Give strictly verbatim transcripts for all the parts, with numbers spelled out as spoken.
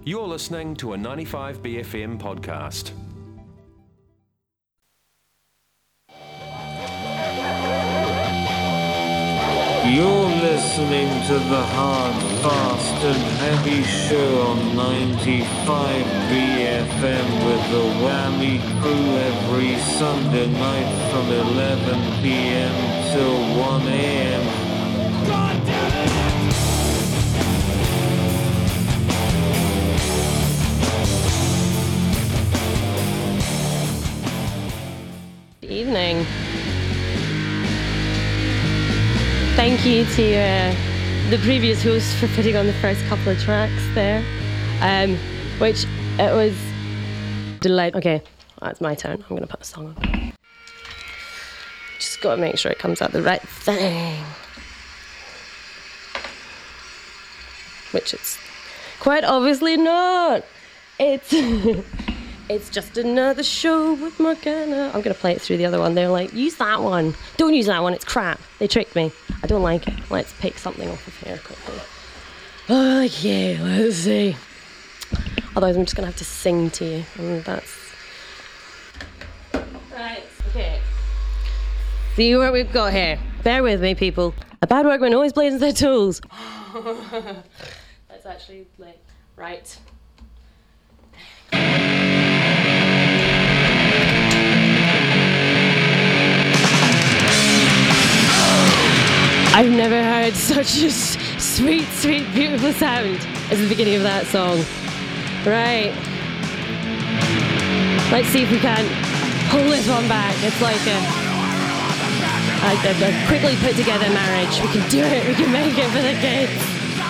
You're listening to a ninety-five B F M podcast. You're listening to the Hard, Fast and Heavy Show on ninety-five B F M with the Whammy Crew every Sunday night from eleven p.m. till one a.m. God damn it! Good evening. Thank you to uh, the previous host for putting on the first couple of tracks there, um, which it was delightful. Okay, that's my turn. I'm going to put a song on. Just got to make sure it comes out the right thing. Which it's quite obviously not. It's it's just another show with Morgana. I'm going to play it through the other one. They're like, use that one. Don't use that one. It's crap. They tricked me. I don't like it. Let's pick something off of here quickly. Okay, let's see. Otherwise, I'm just going to have to sing to you. And that's... Right, okay. See what we've got here. Bear with me, people. A bad workman always blazes their tools. That's actually, like, right. I've never heard such a s- sweet, sweet, beautiful sound as the beginning of that song. Right. Let's see if we can pull this one back. It's like a, a, a, a quickly put together marriage. We can do it. We can make it for the kids.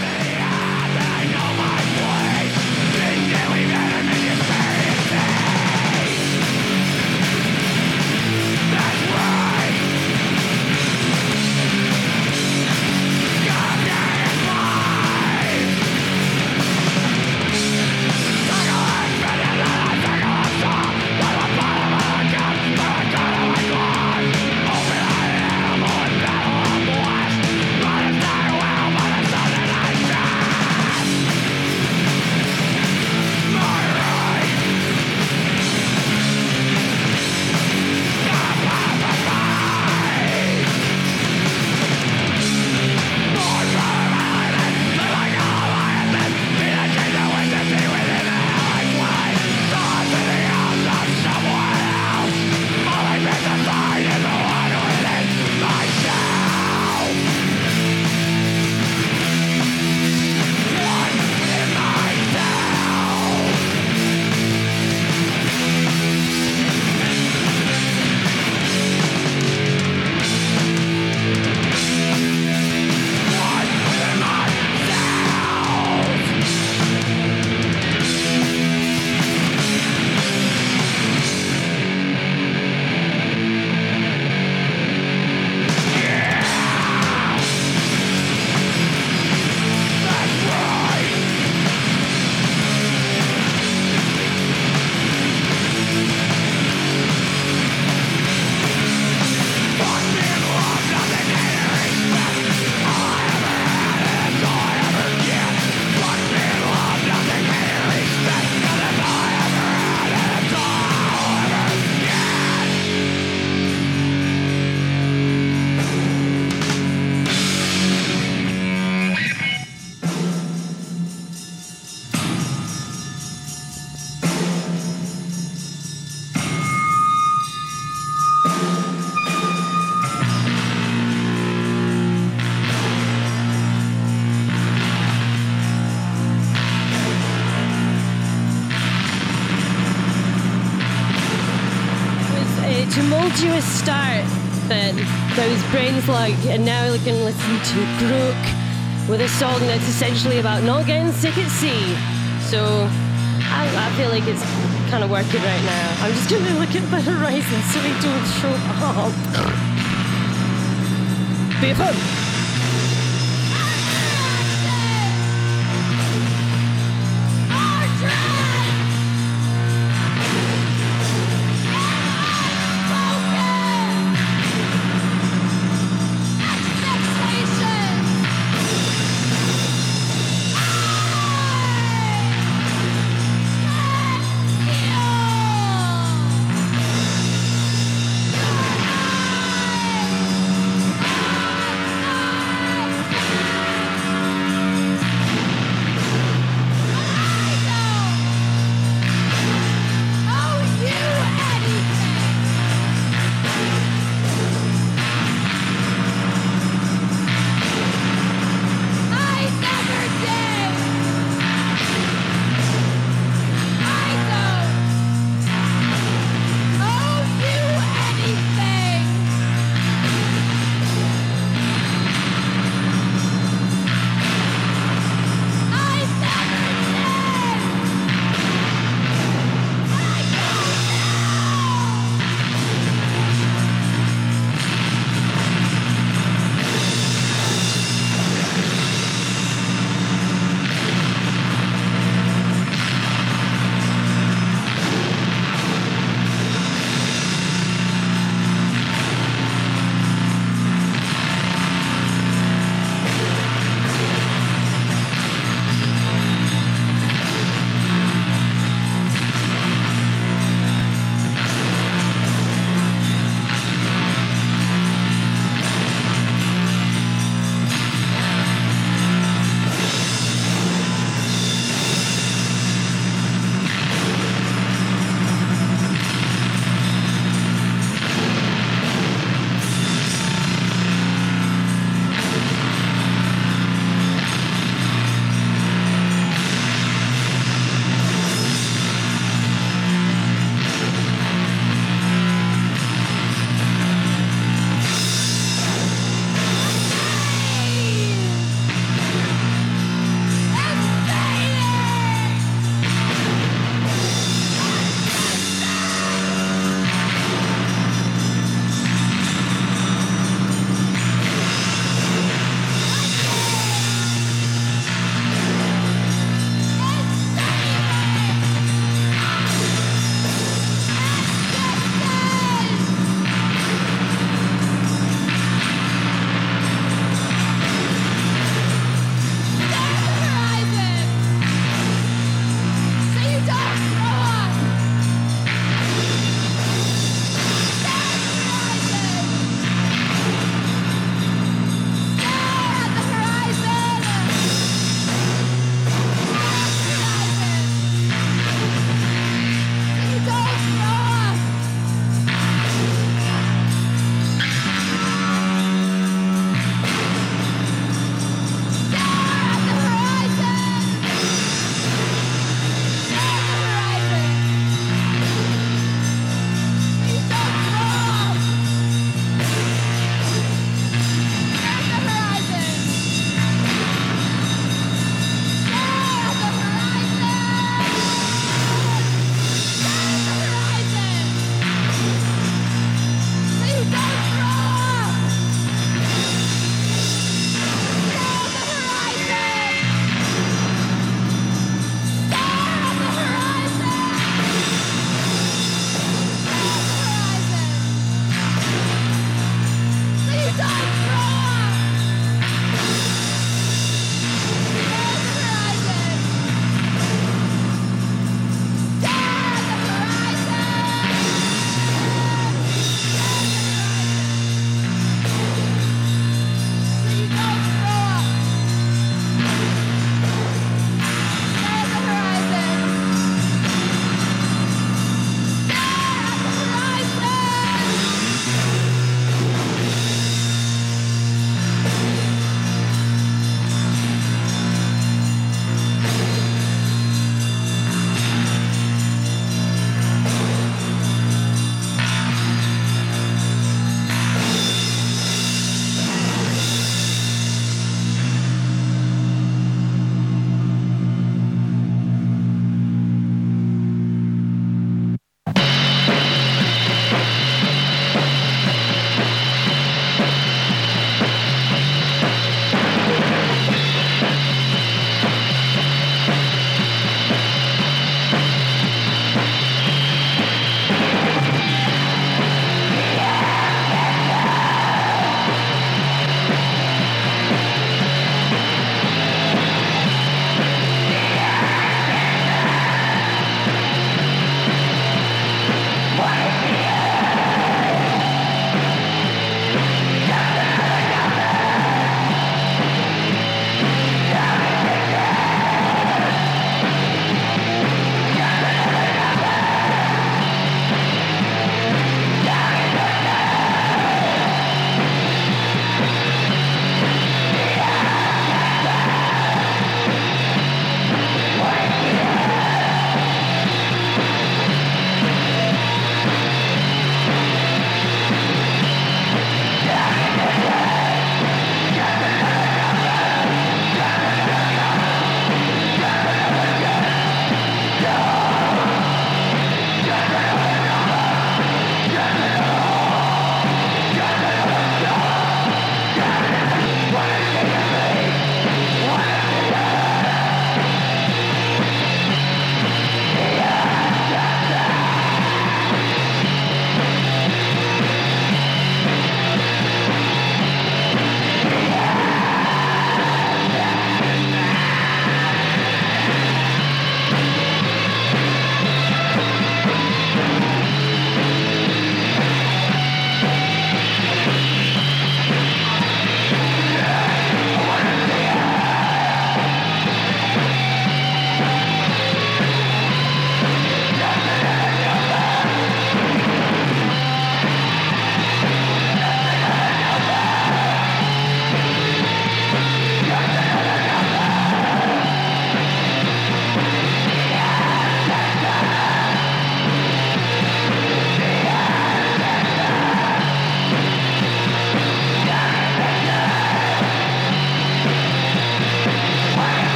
Tumultuous start that those brains like, and now we can listen to Grook with a song that's essentially about not getting sick at sea. So I, I feel like it's kind of working right now. I'm just going to look at the horizon so we don't show up. Be fun.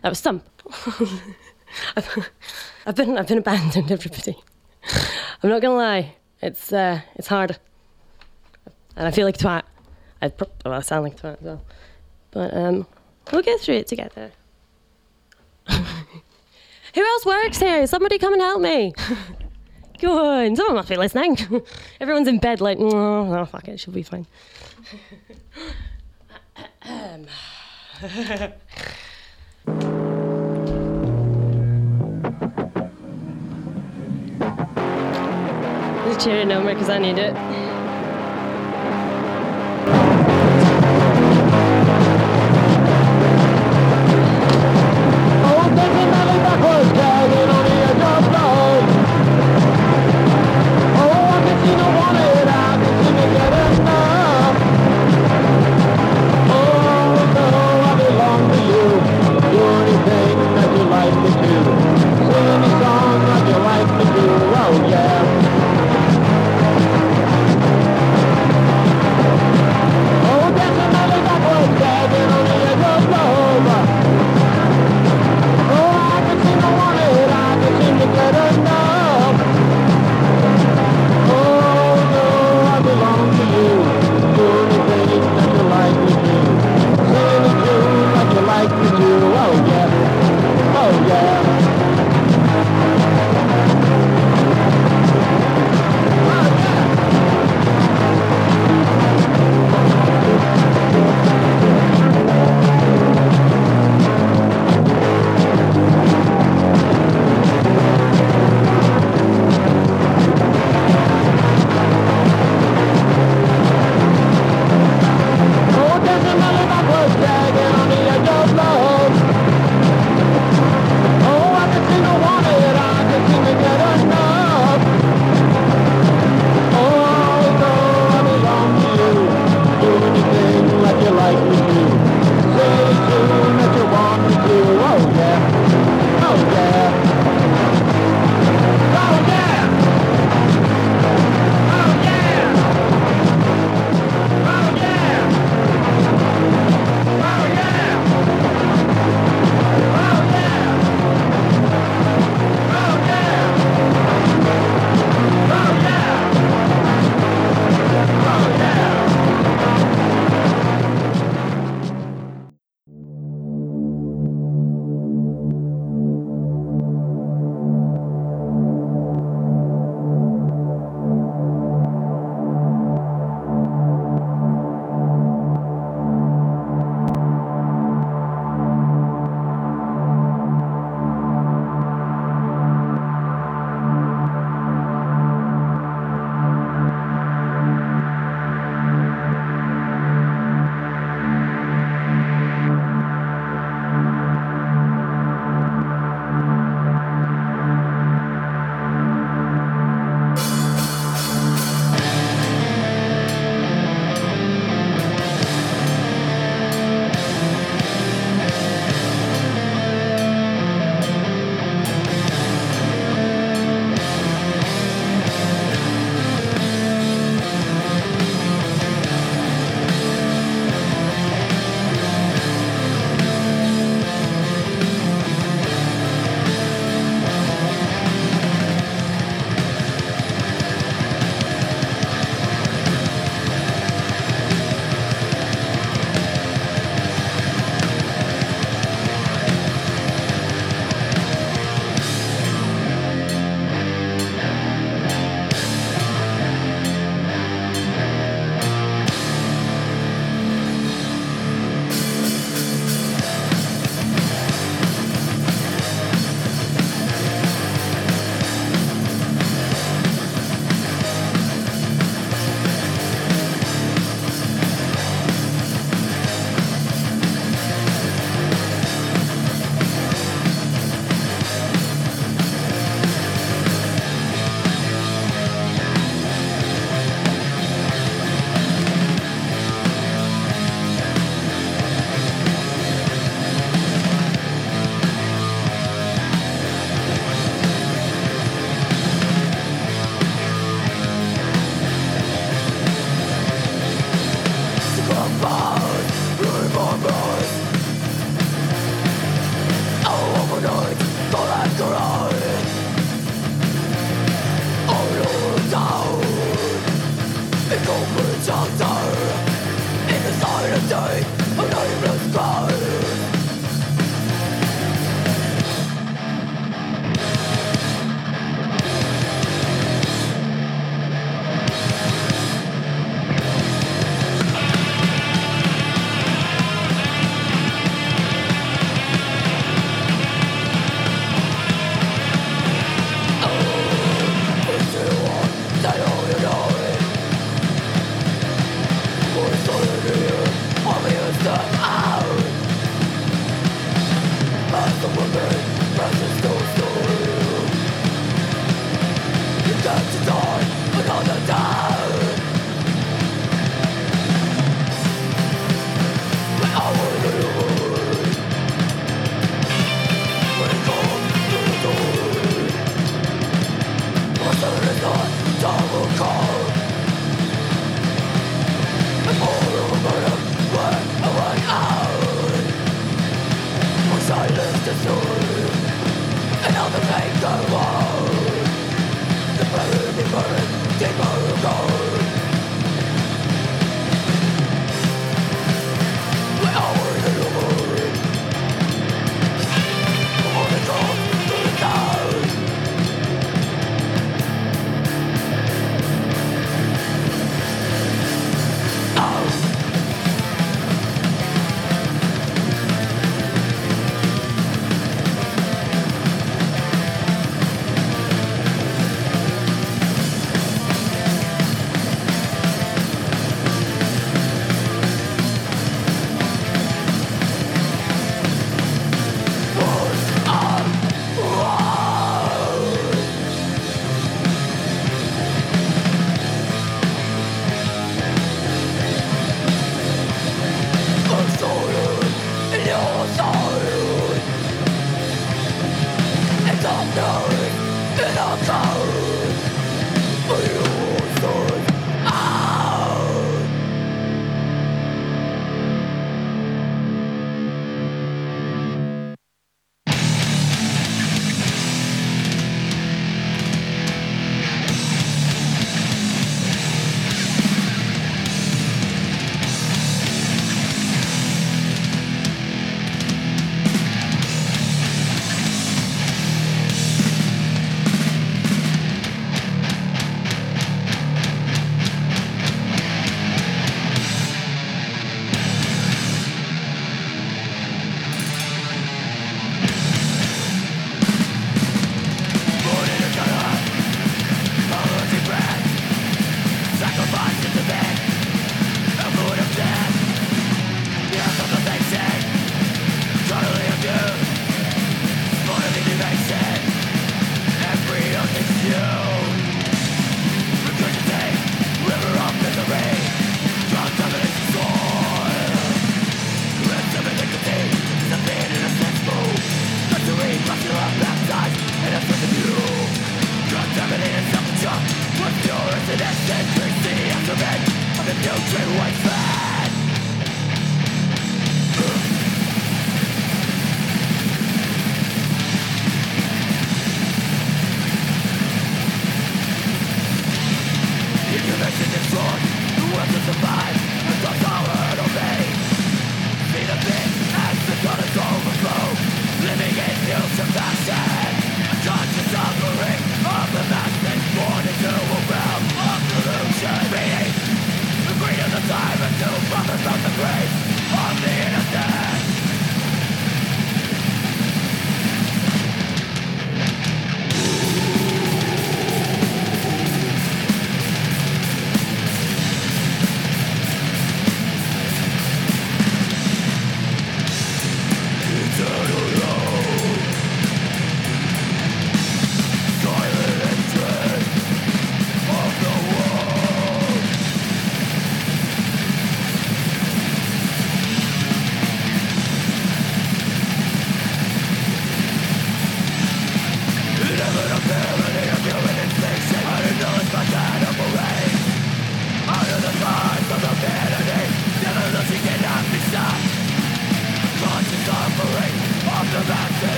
That was Stump. I've, I've been I've been abandoned, everybody. I'm not gonna lie. It's uh, it's hard, and I feel like a twat. I pro- well, I sound like a twat as well. But um, we'll get through it together. Who else works here? Somebody come and help me. Go on. Someone must be listening. Everyone's in bed like, oh, oh fuck it, she'll be fine. um. This is a cheery number because I need it. Out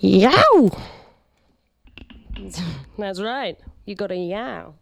Yow! That's right. You got a yow.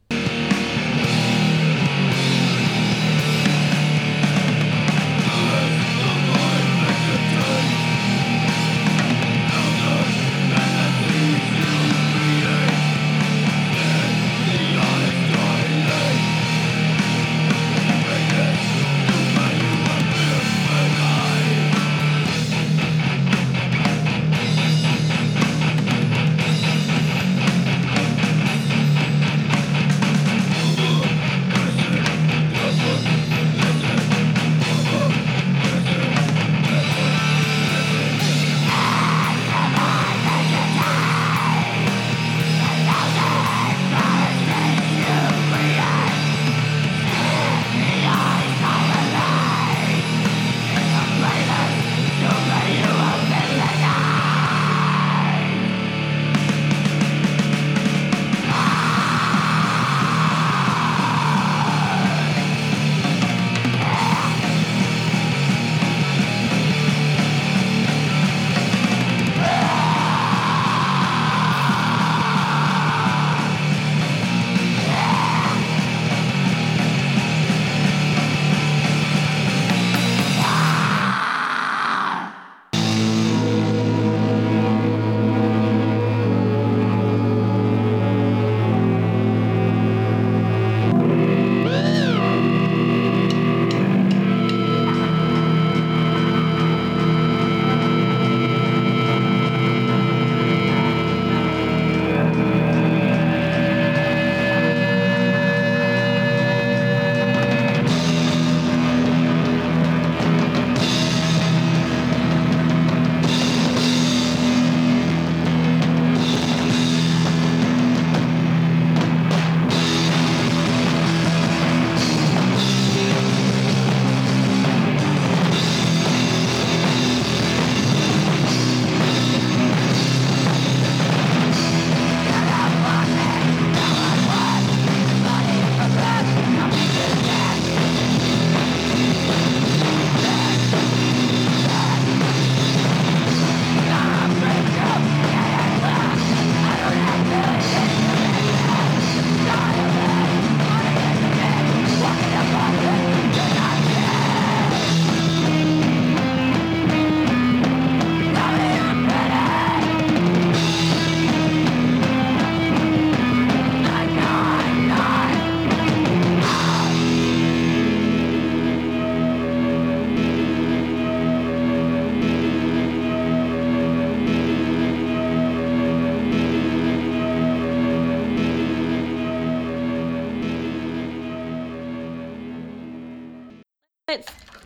Let's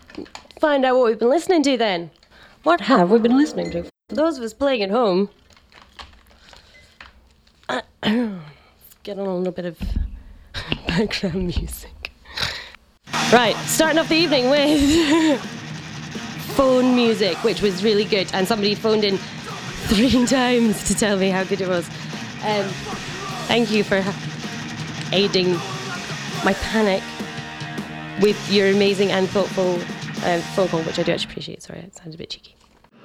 find out what we've been listening to then. What have we been listening to? For those of us playing at home, let's get on a little bit of background music. Right, starting off the evening with phone music, which was really good. And somebody phoned in three times to tell me how good it was. Um, thank you for aiding my panic with your amazing and thoughtful uh, phone call, which I do actually appreciate. Sorry, it sounds a bit cheeky.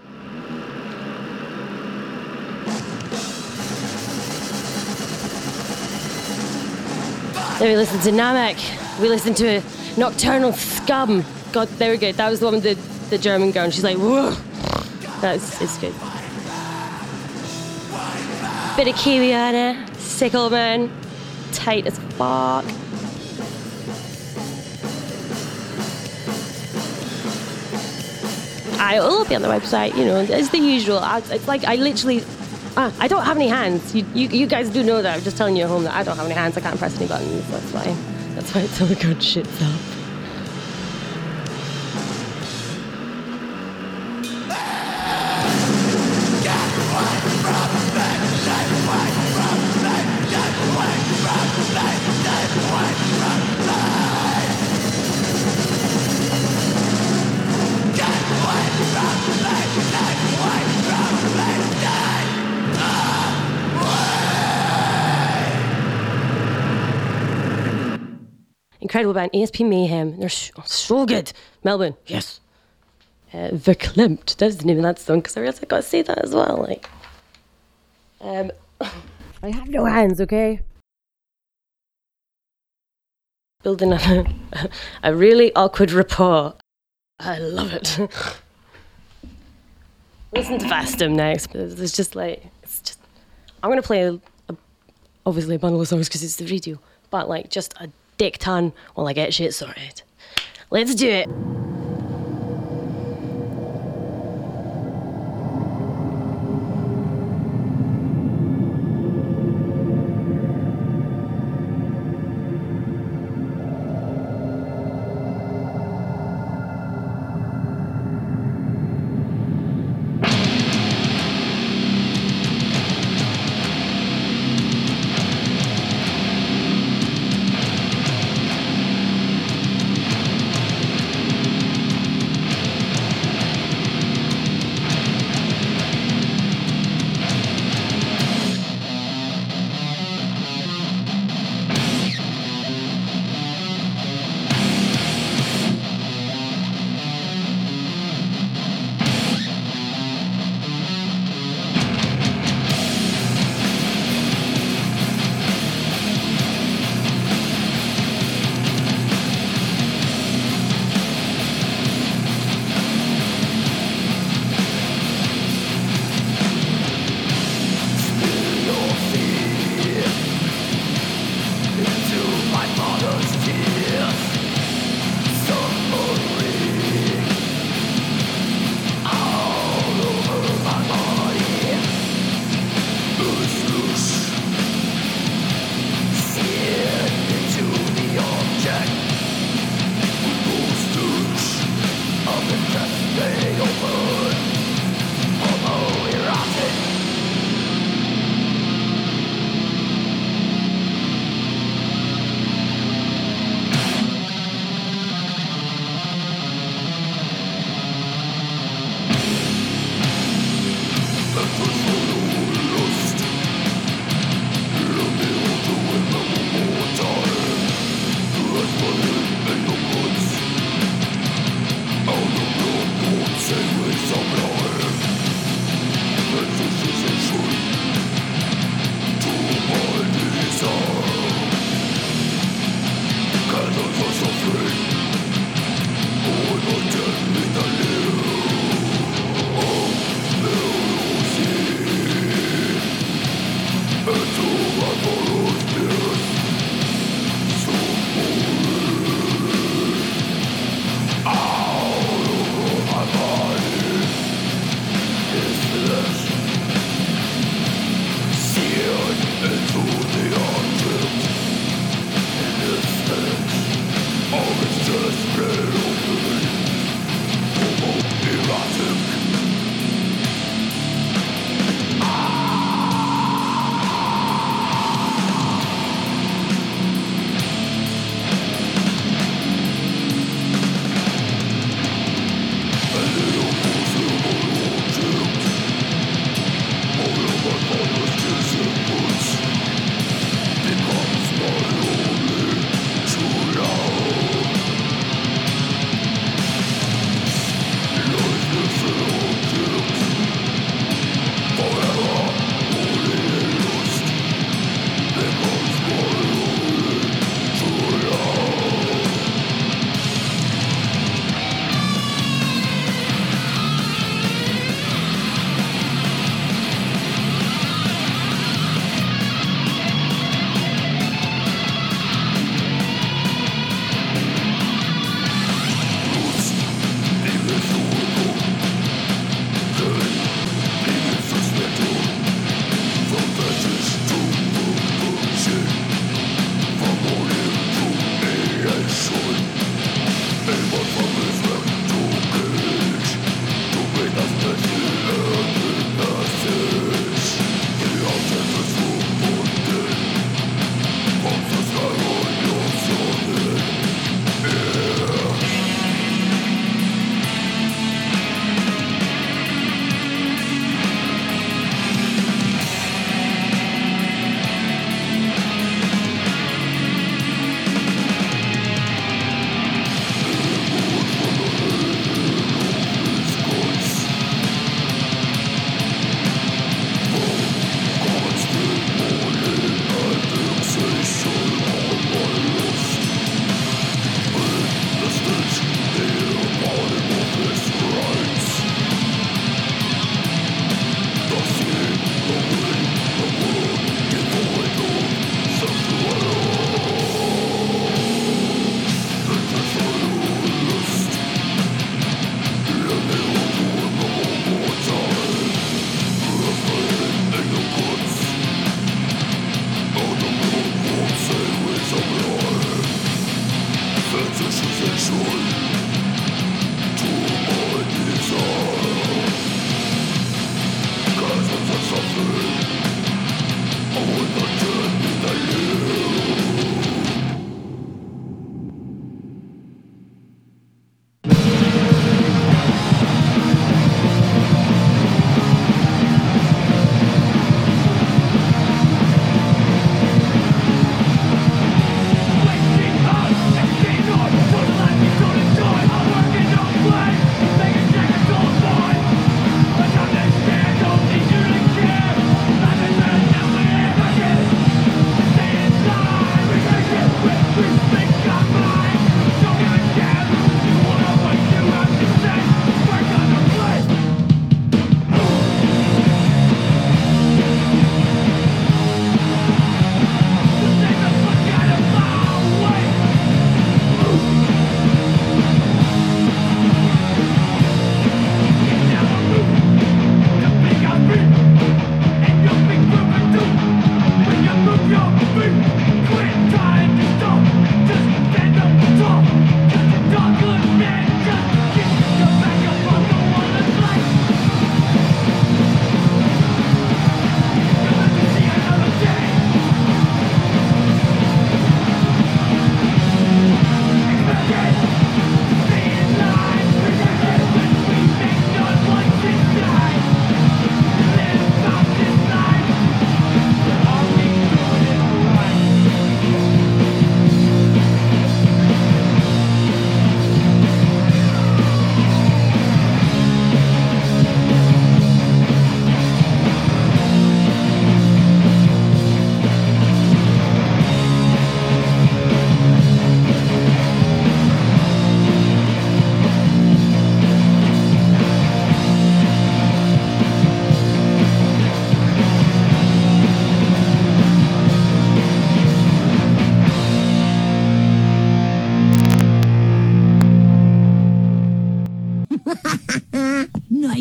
Then we listened to Namek. We listened to Nocturnal Scum. God, there we go. That was the one with the, the German girl. And she's like, whoa. That's it's good. Bit of Kiwi on it. Sick old man. Tight as fuck. I will be on the website, you know, it's the usual. I, it's like I literally, ah, I don't have any hands. You, you you guys do know that. I'm just telling you at home that I don't have any hands. I can't press any buttons. That's why. That's why it's all good shits up. Incredible band, E S P Mayhem. They're so, so good. Melbourne, yes. Uh, Verklempt. That's the name of that song, because I realised I got to say that as well. Like, I have no hands, okay? Building a, a really awkward rapport. I love it. Listen to Fastum next. It's just like, it's just, I'm going to play a, a, obviously a bundle of songs because it's the radio, but like just a dick ton while I get shit sorted. Let's do it.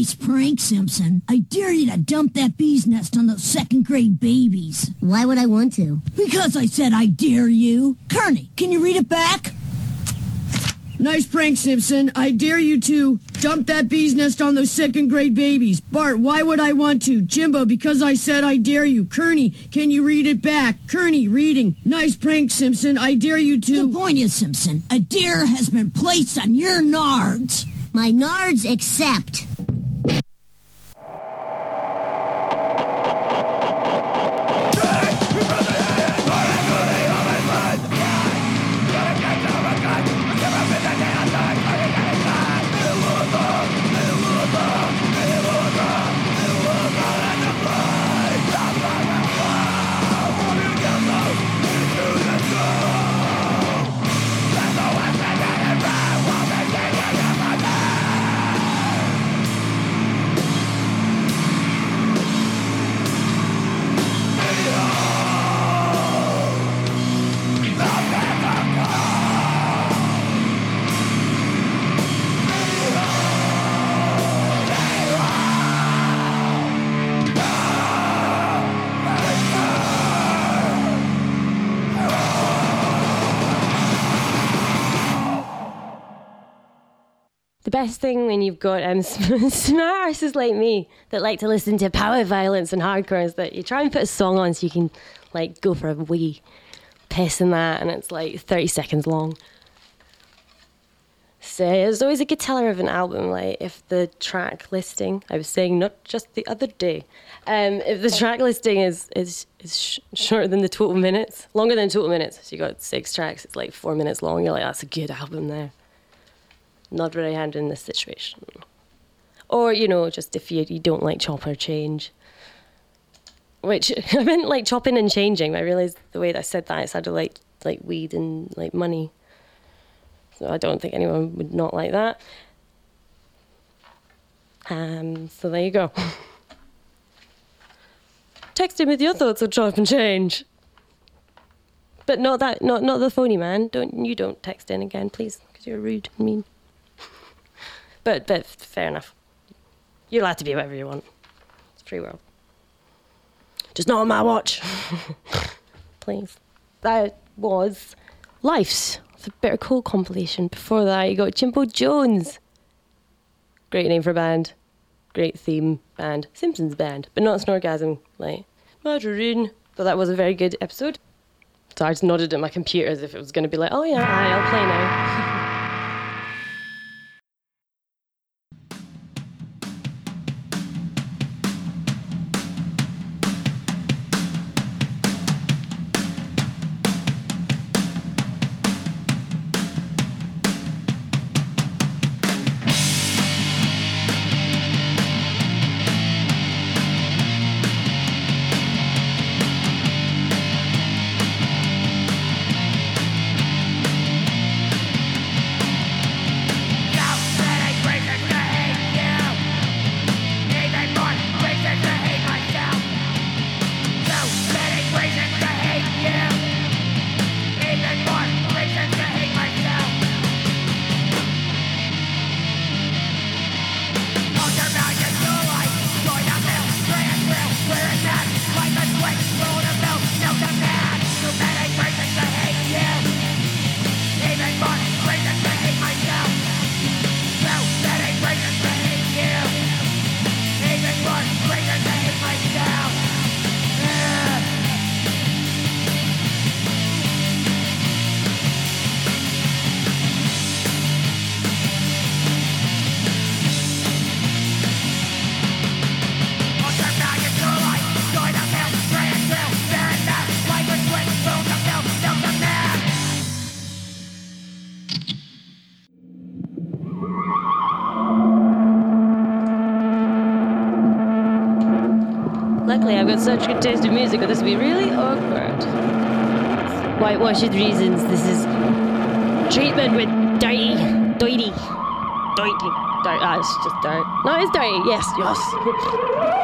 Nice prank, Simpson. I dare you to dump that bee's nest on those second-grade babies. Why would I want to? Because I said I dare you. Kearney, can you read it back? Nice prank, Simpson. I dare you to dump that bee's nest on those second-grade babies. Bart, why would I want to? Jimbo, because I said I dare you. Kearney, can you read it back? Kearney, reading. Nice prank, Simpson. I dare you to... The point is, Simpson, a dare has been placed on your nards. My nards accept. The best thing when you've got um, smart arses like me that like to listen to power violence and hardcore is that you try and put a song on so you can like go for a wee piss in that, and it's like thirty seconds long. So there's always a good teller of an album, like if the track listing, I was saying not just the other day, um, if the track listing is is, is sh- shorter than the total minutes, longer than total minutes, so you got six tracks, it's like four minutes long, you're like, that's a good album there. Not very handy in this situation. Or, you know, just if you, you don't like chop or change. Which, I meant like chopping and changing, but I realised the way that I said that, it sounded like, like weed and like money. So I don't think anyone would not like that. Um, so there you go. Text in with your thoughts on chop and change. But not that, not, not the phony man. Don't, you don't text in again, please, because you're rude and mean. But but fair enough. You're allowed to be whatever you want. It's a free world. Just not on my watch. Please. That was Life's. It's a Bitter Cold compilation. Before that, you got Jimbo Jones. Great name for a band. Great theme band. Simpsons band. But not Snorgasm. Like, Margarine. But that was a very good episode. So I just nodded at my computer as if it was going to be like, oh yeah, aye, I'll play now. Luckily, I've got such good taste in music, but this will be really awkward. Whitewashed reasons. This is treatment with dirty, dirty, dirty, dirty. Ah, it's just dirt. No, it's dirty. Yes, yes.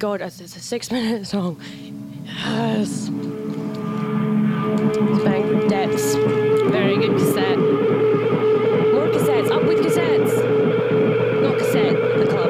God, it's, it's a six-minute song. Yes. It's Bang for Depths. Very good cassette. More cassettes. Up with cassettes. Not cassette, the club.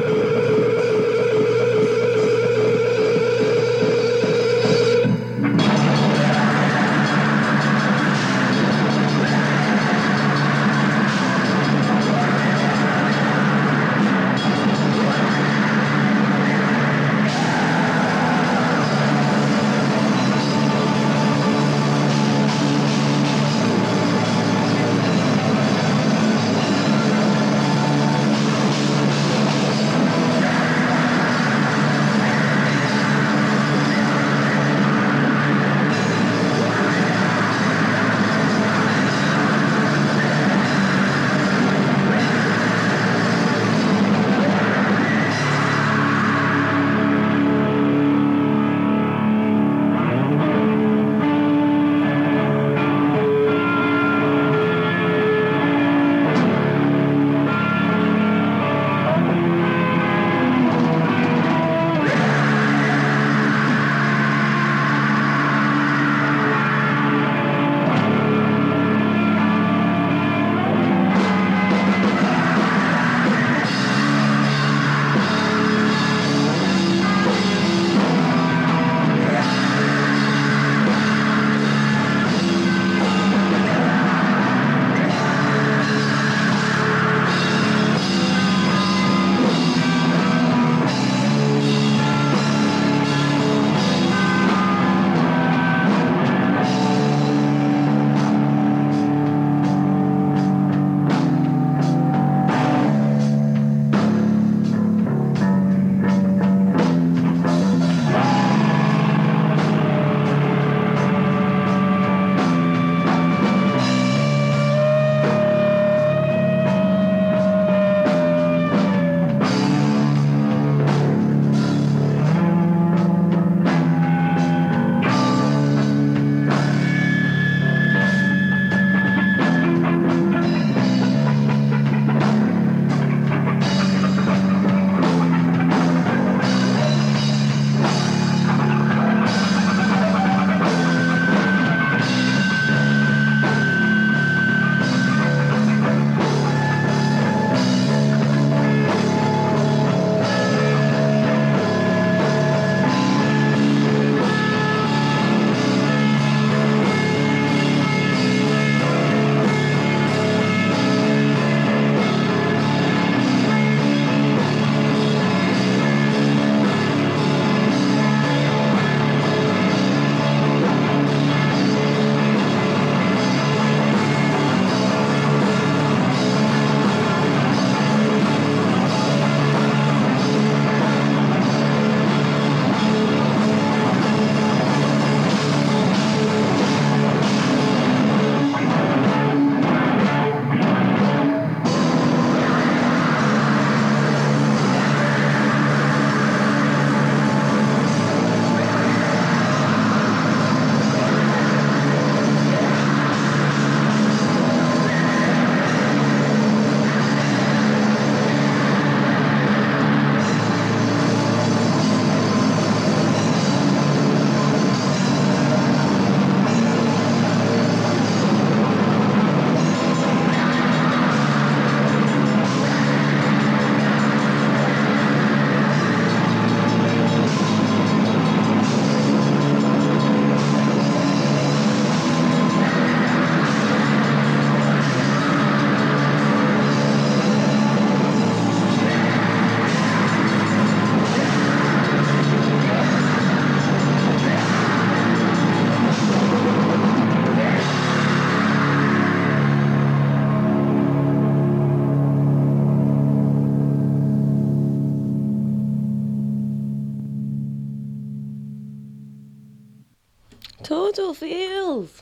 Total feels.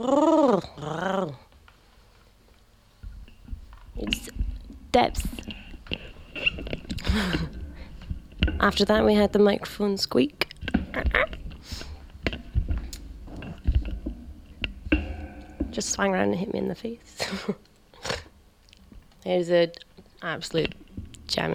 It's depth. After that, we had the microphone squeak. Just swung around and hit me in the face. It was an absolute jam.